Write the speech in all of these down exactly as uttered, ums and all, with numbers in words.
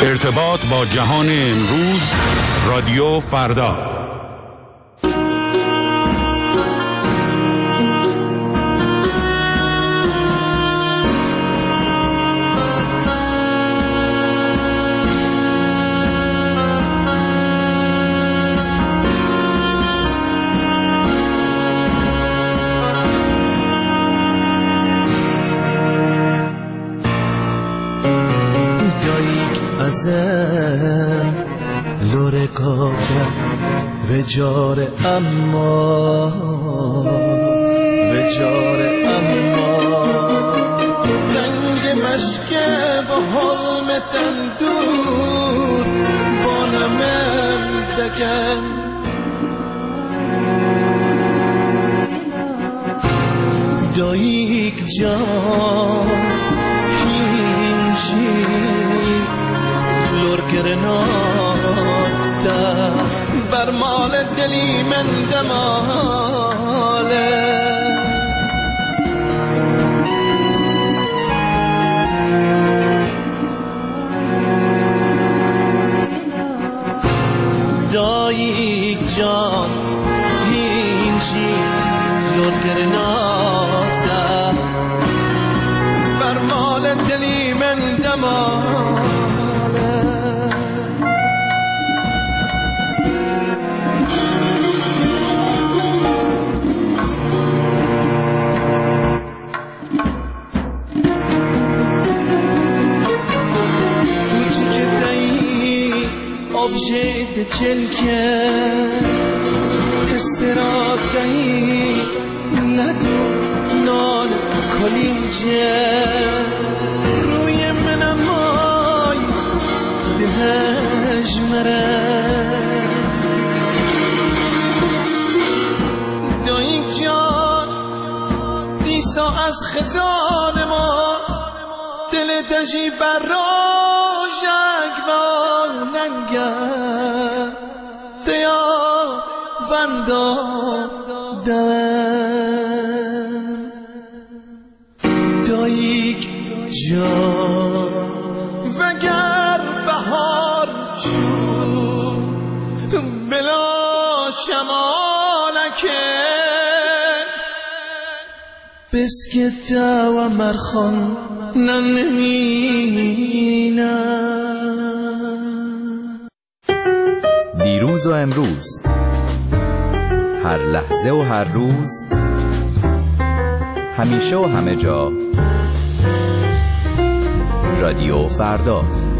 ارتباط با جهان امروز، رادیو فردا. لور کاته وجاره اما وجاره اما رنگ مشکه و حلم تندور بانمن دکن دایک جان کینشی لور کرناتا بر مال دلی من دماله دایک جان هینشی لور کرناتا بر مال دلی من دماله objet چلکه استرادهی ندو نال کلینجه روی منم مای دهش مره دایک جان دیسا از خزان ما دل دژی بر روشک و ننگه دیا وندا دم دایک جان وگر بهار شد بلا شمالکه بسکتا و مرخان ننمینه دیروز و امروز، هر لحظه و هر روز، همیشه و همه جا، رادیو فردا.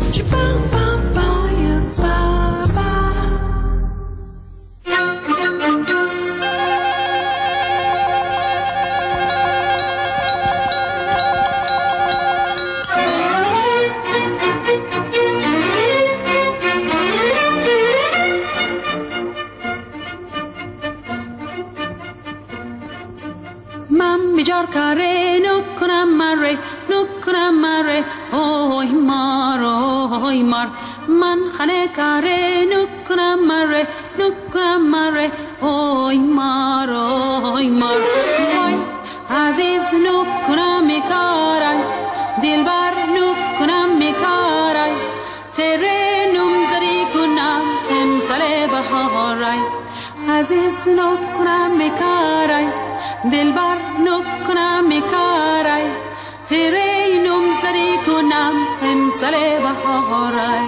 بیجار کاره نکنم مره نکنم مره اوی مار اوی مار من خانه کاره نکنم مره نکنم مره اوی مار اوی مار وای عزیز نکنم میکارای دلبر نکنم میکارای تره نمزری کنم امسال بهارای عزیز نکنم میکارای دلبر نکنم میکارای تیره نمزری کنم امسال بهارای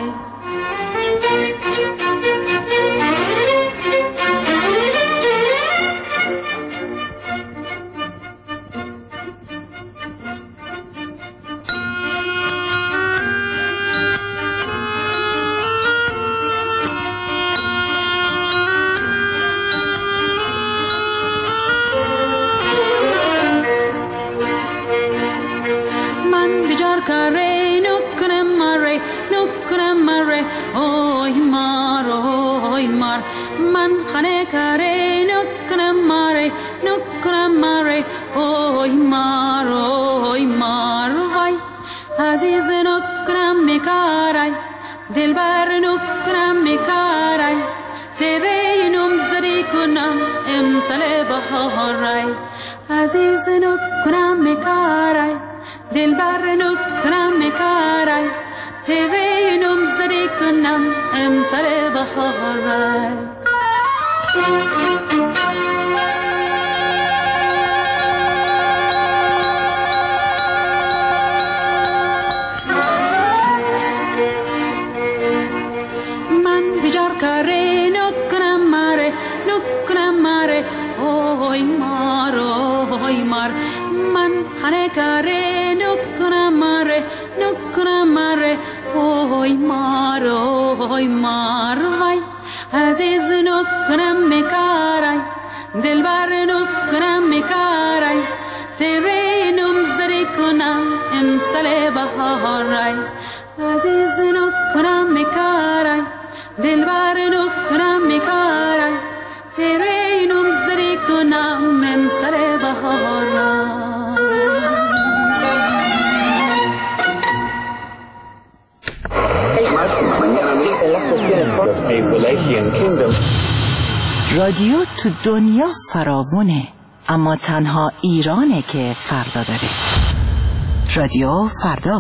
کاره نکنم مره نکنم مره اوی مار اوی مار من خانه کاره نکنم مره نکنم مره اوی مار اوی مار وای عزیز نکنم میکارای دلبر نکنم میکارای تیره نمزری کنم امسال بهارای عزیز نکنم میکارای دلبر نکنم میکارای ترینم زدی کنم امسال بهار من بیجار کاری نکنم ماره نکنم ماره اوی مار اوی مار من خانه کاری نکنم ماره نکنم ماره اوی مار اوی مار وای عزیز نکنم میکارای دلبر نکنم میکارای ترینم زدی کنم امسال بهارای عزیز نکنم میکارای دلبر نکنم میکارای ترینم زدی کنم امسال بهارای. رادیو تو دنیا فراوونه، اما تنها ایرانه که فردا داره. رادیو فردا.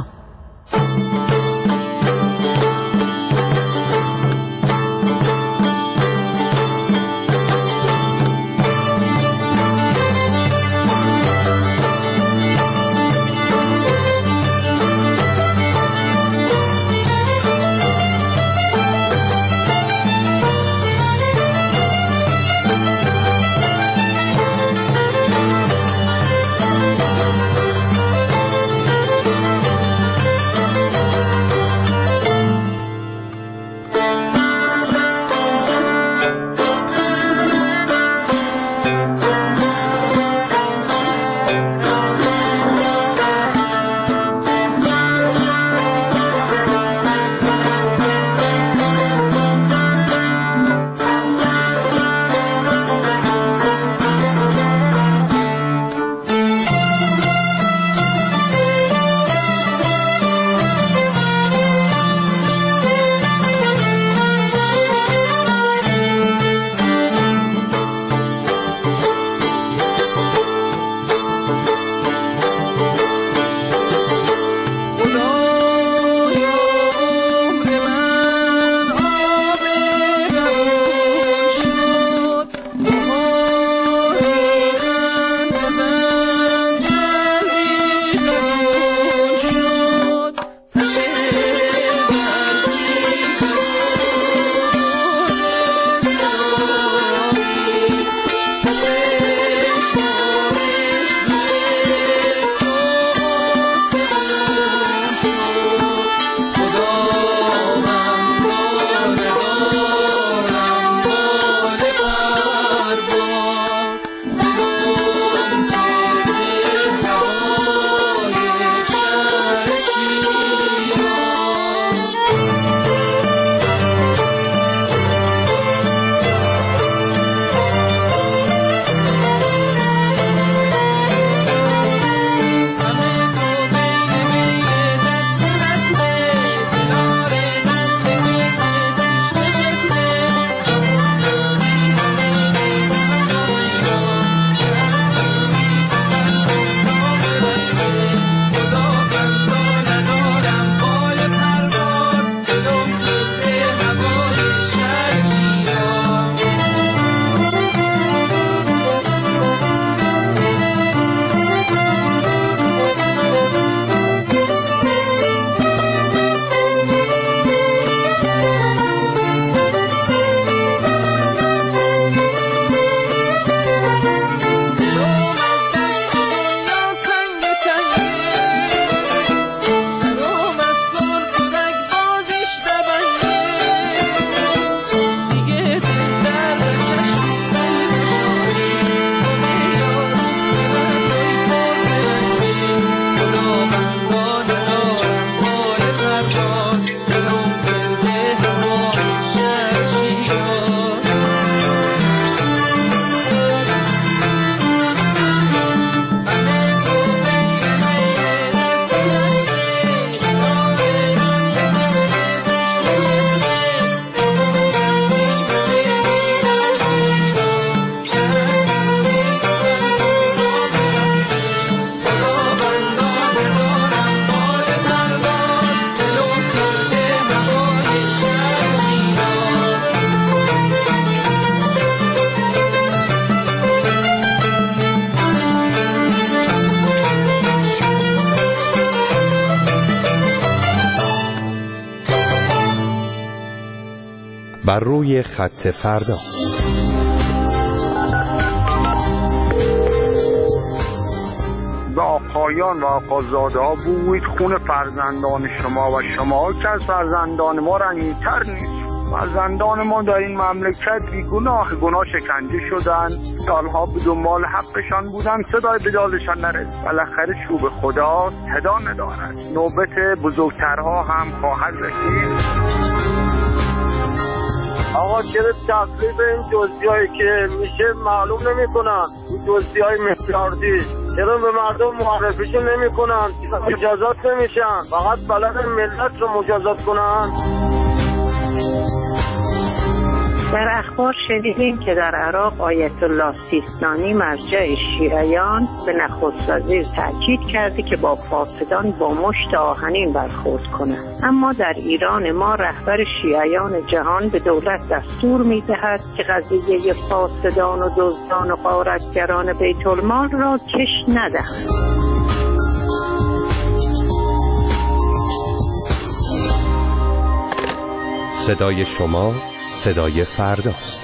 بر روی خط فردا. به آقایان و آقازاده ها بوید خون فرزندان شما و شما که از فرزندان ما رنگین‌تر نیست. فرزندان ما در این مملکت بی گناه گناه شکنجه شدن، سالها به دنبال حقشان بودن، صدای بدالشان نرسید. بالاخره چوب خدا صدا ندارد، نوبت بزرگترها هم خواهد رسید. آقا چرا تکلیف این دزدیایی که میشه معلوم نمی کنن؟ این دزدیای میلیاردی چرا به مردم معرفیشون نمی کنن؟ مجازات نمیشن، فقط بلد ملت رو مجازات کنن. در اخبار شنیدیم که در عراق آیت الله سیستانی مرجع شیعیان به نخست وزیر تاکید کرده که با فاسدان با مشت آهنین برخورد کنند. اما در ایران ما رهبر شیعیان جهان به دولت دستور می‌دهد که قضیه فاسدان و دزدان و غارتگران بیت المال را کش ندهند. صدای شما صدای فرداست.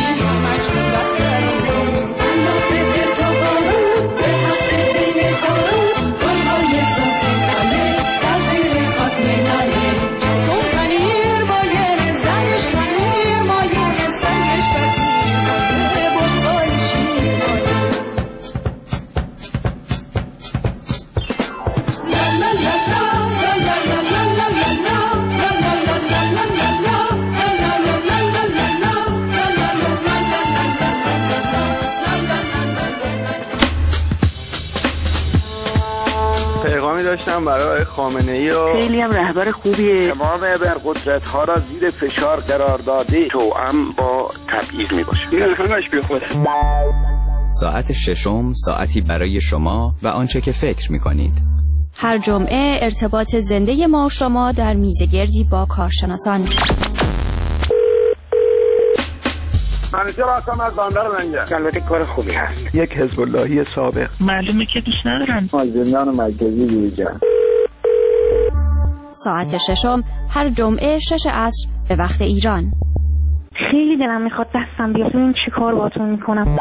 Oh داشتم برای خامنه‌ای و خیلی هم رهبر خوبیه. تمام ابرقدرت‌ها را زیر فشار قرار داده توأم با تبعیض میباشه. این همش بی خوده. ساعت ششم ساعتی برای شما و آنچه که فکر می‌کنید. هر جمعه ارتباط زنده ما و شما در میزگردی با کارشناسان. منیجر هستم از بندر لنگر. البته کار خوبی هست. یک حزب اللهی سابق. معلومه که دوست ندارن. از زندان مرکزی بیرون. ساعت ششم هر جمعه شش عصر به وقت ایران. خیلی دلم میخواد دستم بیاد ببین چی کار باهاتون میکنم.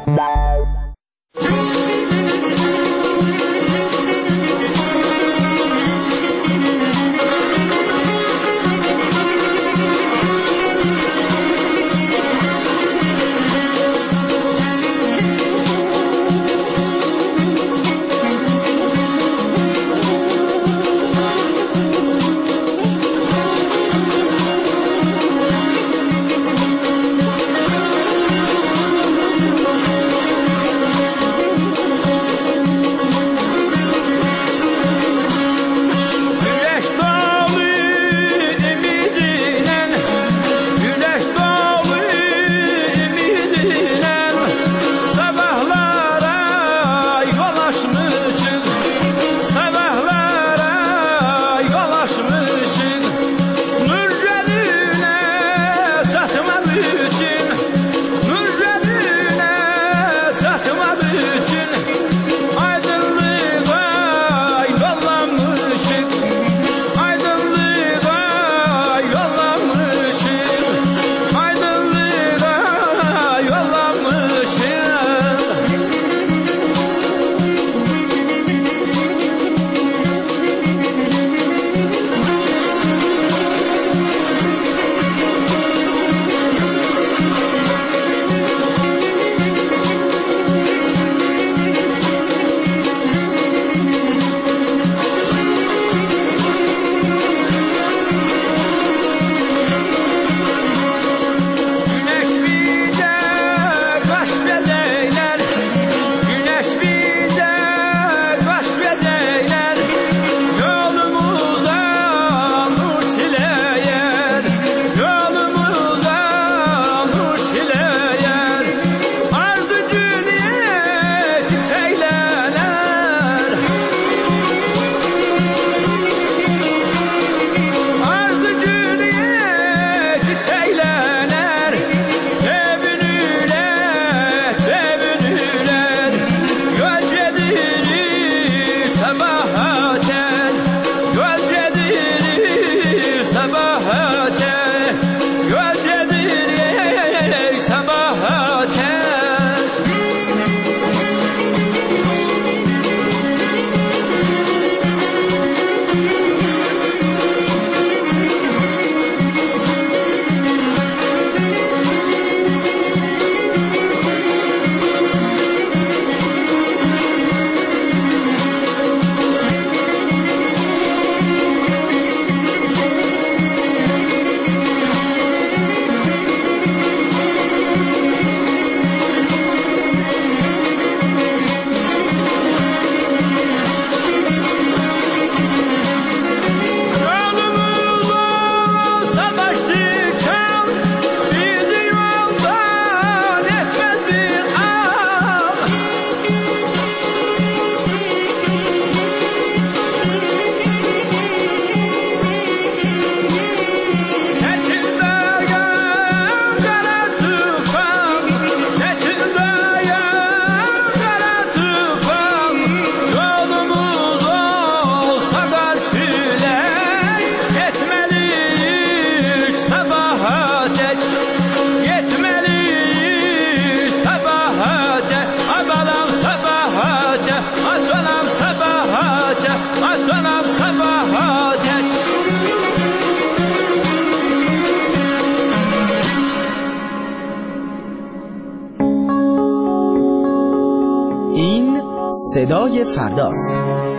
صدای فرداست.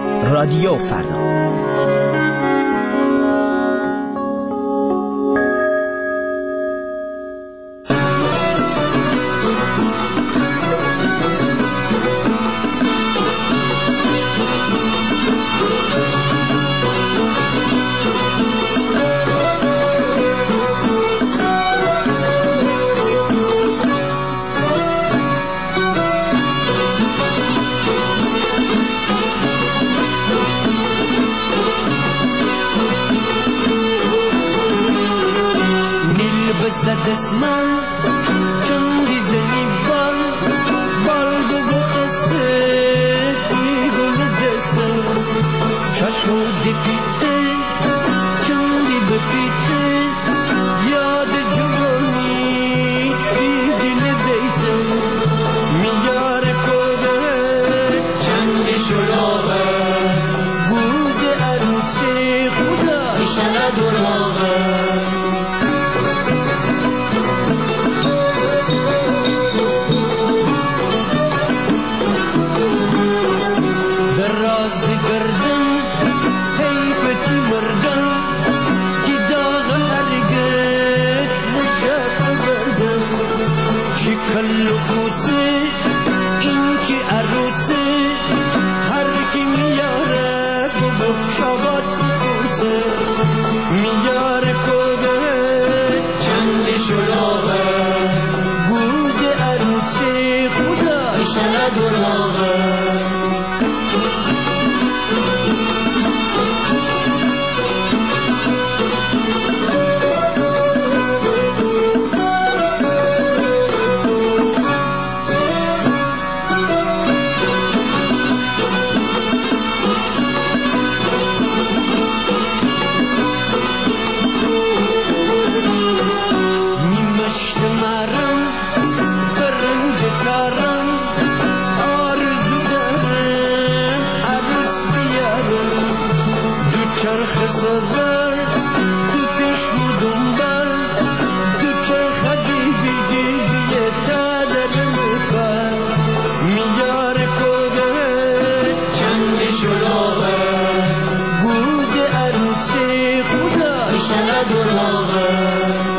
رادیو فردا. قسمم چون دیزنی بال بال بگو خسته میگل دسته چشو دی پیته چون دی بپیته یاد جوانی دیدین دیته میار کده چندی شلوه بود عروسی خدا ایشالا دروغه کلو خوزه این که عروسه هر کی میاره بگو شبات خوزه میاره کده چندی شلوه بود عروسه خدا ایشالا دروغه چرخ سفر تو چشم دنبال تو چرخ جیبی جیبی تا در مفر میار کده چندی شلوه بود عروسی خدا ایشالا دروغه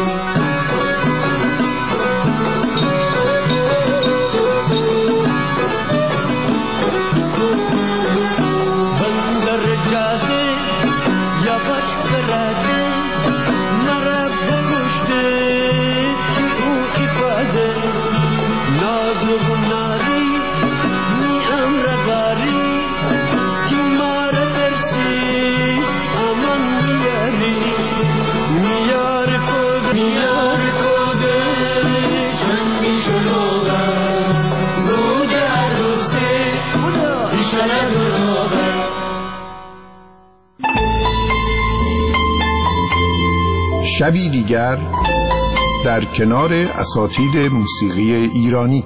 شبی دیگر در کنار اساتید موسیقی ایرانی.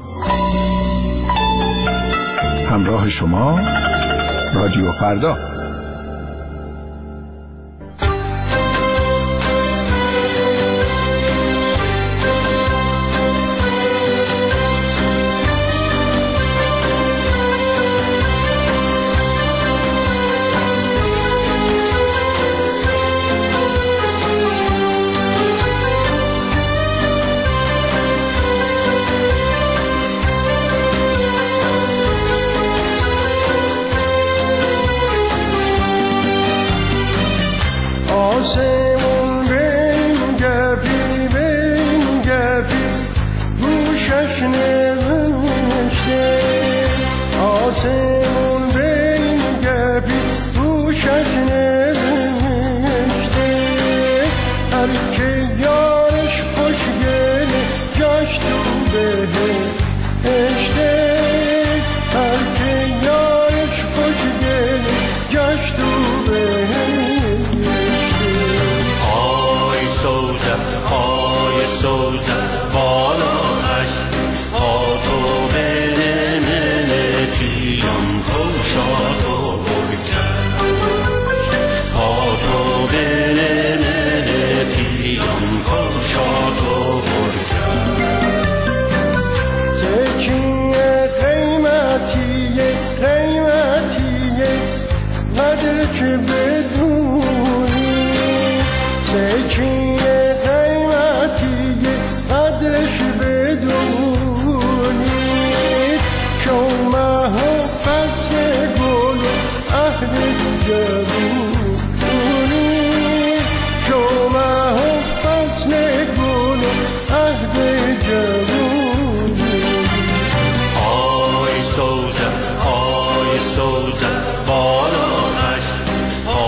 همراه شما رادیو فردا.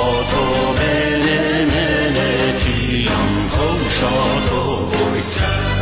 شاد و برکن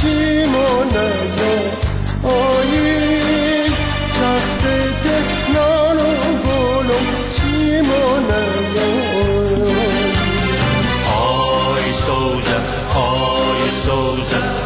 چیمونه آیی چخت دسنان و گلم چیمونه آی سوزه آی سوزه